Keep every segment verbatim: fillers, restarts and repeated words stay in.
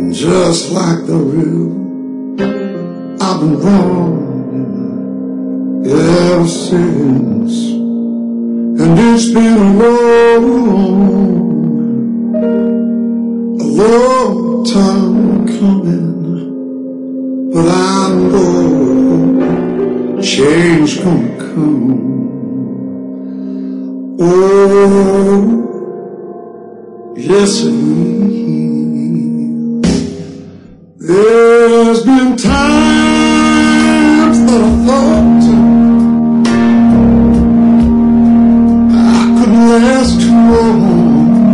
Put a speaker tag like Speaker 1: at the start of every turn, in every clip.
Speaker 1: just like the river I've been running ever since, and it's been a long, a long time coming, but I know change gonna come. Oh, yes it will. There's been times that I thought I couldn't last too long.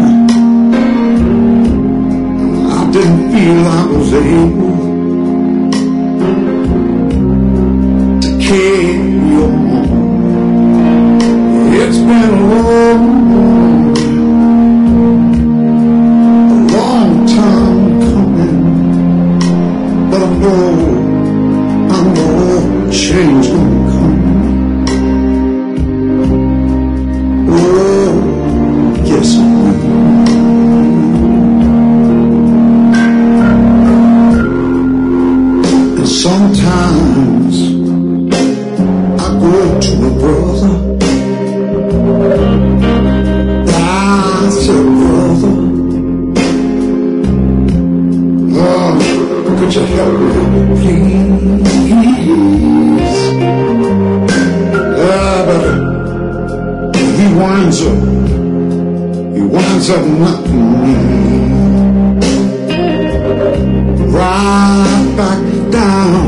Speaker 1: I didn't feel I was able to carry on. It's been a long, a long time coming, but I know, I know change gonna come. Oh, yes it will. And sometimes I go to a brother, I said, brother, oh, could you help me, please? Yeah, but he winds up, he winds up knocking me right back down.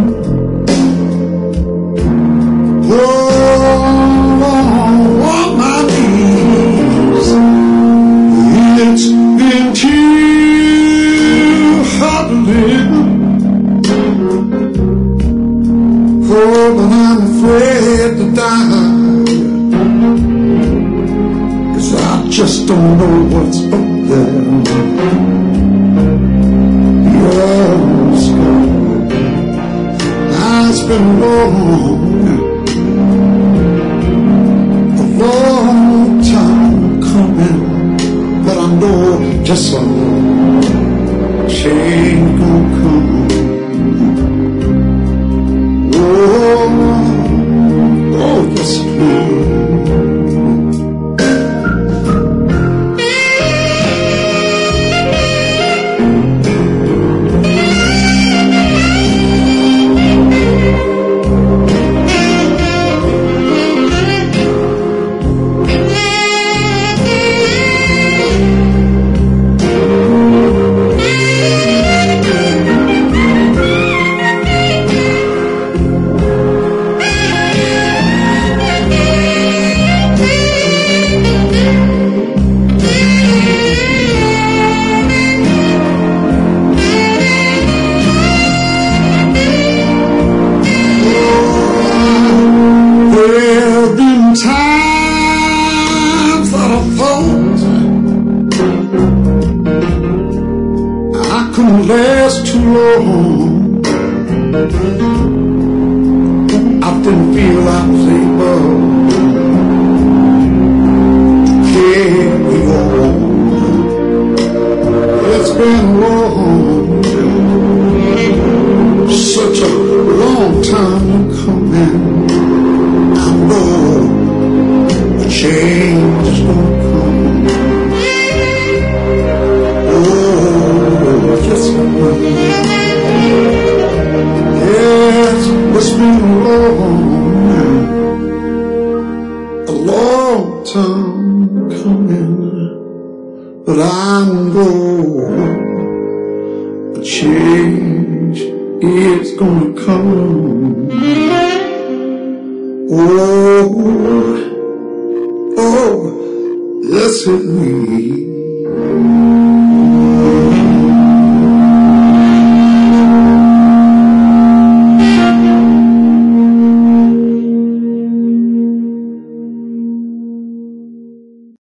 Speaker 1: Oh, on my knees. It's been too hard to live. Oh, but I'm afraid to die, 'cause I just don't know what's up there. Yes, it's been long, a long time coming, but I know just some change gonna come. Oh, oh, yes it will. Times that I thought I couldn't last too long. I didn't feel I was able to carry on. It's been long, such a long time coming. I know change is gonna come. Oh, yes it will. Yes, it's been a long, a long time coming, but I know a change is gonna come. Oh, oh, yes it will.